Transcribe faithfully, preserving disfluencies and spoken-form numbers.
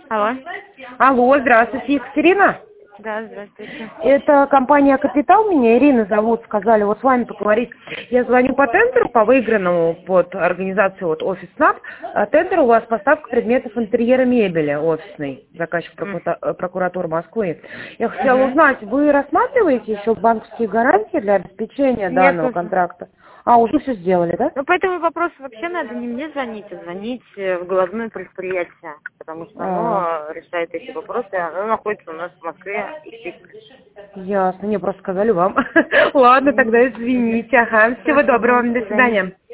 Алло. Алло, здравствуйте, Екатерина. Да, здравствуйте. Это компания «Капитал», меня Ирина зовут, сказали вот с вами поговорить. Я звоню по тендеру, по выигранному под организацию вот «Офис СНАП». А тендер у вас поставка предметов интерьера мебели офисной, заказчик прокуратура, прокуратура Москвы. Я хотела Угу. узнать, вы рассматриваете еще банковские гарантии для обеспечения Нет, данного нужно. контракта? А, уже все сделали, да? Ну, по этому вопросу вообще надо не мне звонить, а звонить э, в головное предприятие, потому что А, оно решает эти вопросы, оно находится у нас в Москве. ясно, мне просто сказали вам. Ладно, тогда извините. Ага, всего Хорошо, доброго, до до свидания. свидания.